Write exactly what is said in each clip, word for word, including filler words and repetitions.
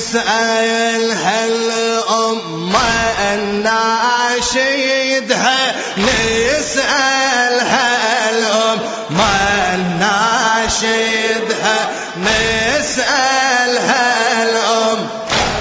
نسألها الأمة الناشدها، نسألها الأمة الناشدها، نسألها الأمة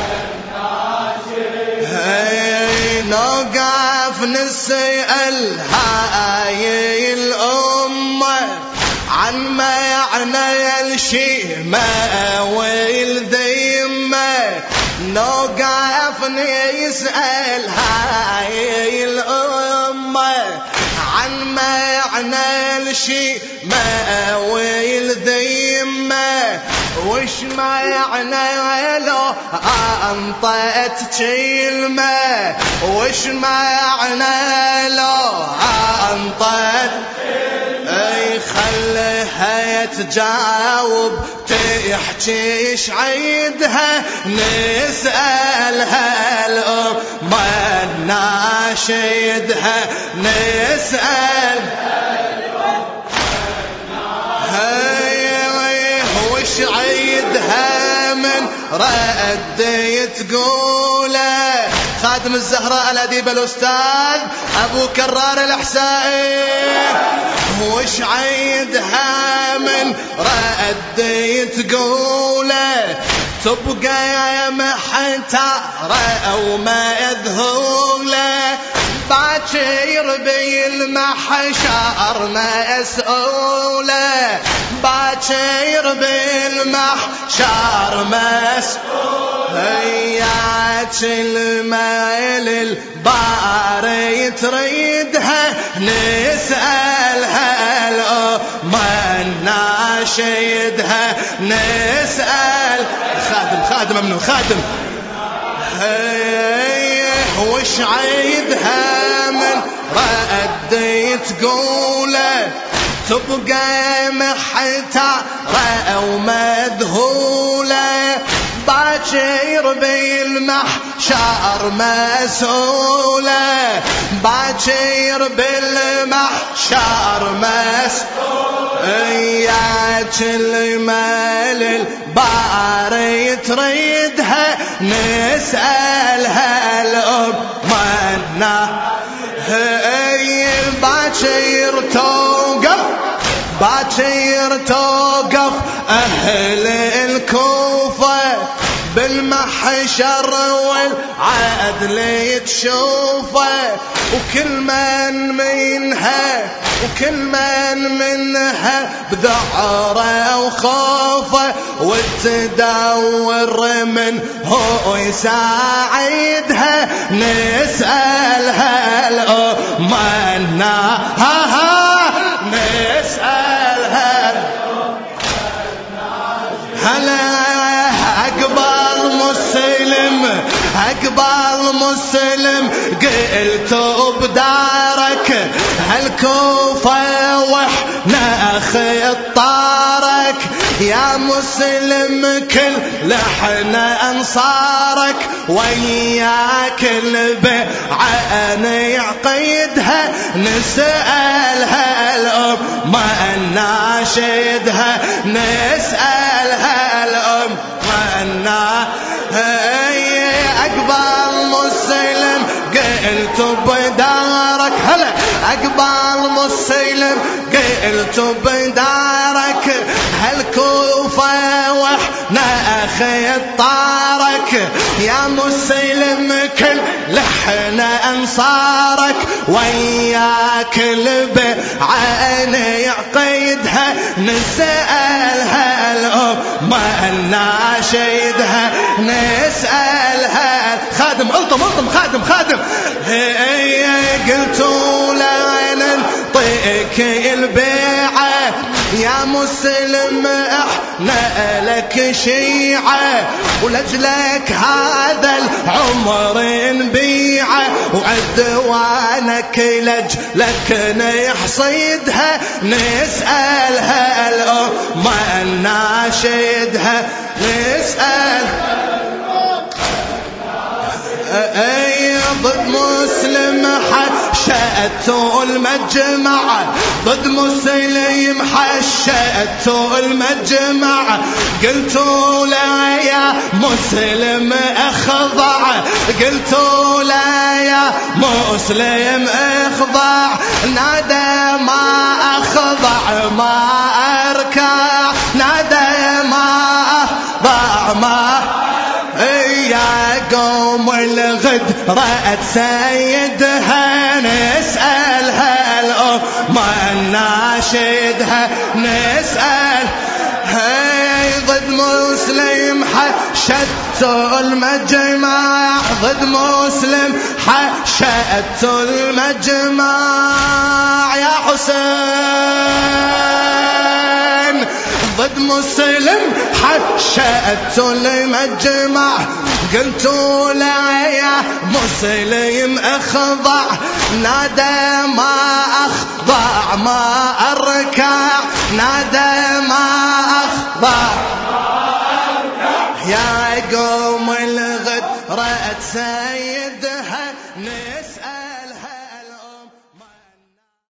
نوقف نسألها هاي الأمة عن معنى الشيمة والذمة، نوقف نسألها هاي الأمة عن معنى الشيمة والذمة، وش معنى لو أنطت كلمة، وش معنى لو أنطت اي خلها تجاوب تحكي ايش عيدها، نسألها الأمة الناشدها، نسألها وش عيدها من ردي تقوله. خادم الزهراء الأديب الأستاذ أبو كرار الأحسائي، وش عيدها من ردي تقوله، تبقى محتارة أو مذهولة، باكر بالمحشر مسؤولة، باكر بالمحشر مسؤولة، هياك المال الباري تريدها، نسألها الأمة الناشدها، نسأل خادم خادم ممنون خادم وش عيدها من ردي تقوله، تبقى محتارة أو مذهولة، باكر بالمحشر مسؤولة، باكر بالمحشر مسؤولة، إياك المال الباري تريدها، نسألها الأمة هي باكر توقف، باكر توقف أهل الكوفة بالمحشر والعدل تشوفه، وكل من منها وكل من منها بذعره وخوفه، وتدور من هو يساعدها، نسألها الأمة ها ها نسألها هلا أقبل مسلم أقبل مسلم قلت بدارك هالكوفة وإحنا خطارك، يا مسلم كل لحنا أنصارك، وياك البيعة نعقدها، نسألها الأمة الناشدها، نسألها الأمة الناشدها، أقبل مسلم قلت بدارك هلا أقبل مسلم قلت بدارك هالكوفة وإحنا خطارك، يا مسلم كل لحنا أنصارك، وياك البيعة نعقدها، نسألها الأمة الناشدها، نسألها خادم الطم الطم خادم خادم هي قلتوا لا ننطيك البيعة، يا مسلم احنا لك شيعة، ولجلك هذا العمر نبيعه، وعدوانك لجلك نحصدها، نسألها الأمة الناشدها، نسأل اي ضد مسلم حشأته المجمع، ضد مسلم حشأته المجمع، قلتوا لا يا مسلم اخضع، قلتوا لا يا مسلم اخضع، نادى ما اخضع ما اركع، نادى ما اخضع ما. يا قوم الغدرة سيدها نسألها الأمة الناشدها نسأل، هي ضد مسلم حشدت المجمع، ضد مسلم حشدت المجمع يا حسين، ضد مسلم حشدت المجمع، قلتوا لا يا مسلم اخضع، نادى ما اخضع ما اركع، نادى ما اخضع يا قوم الغدرة سيدها نسأل.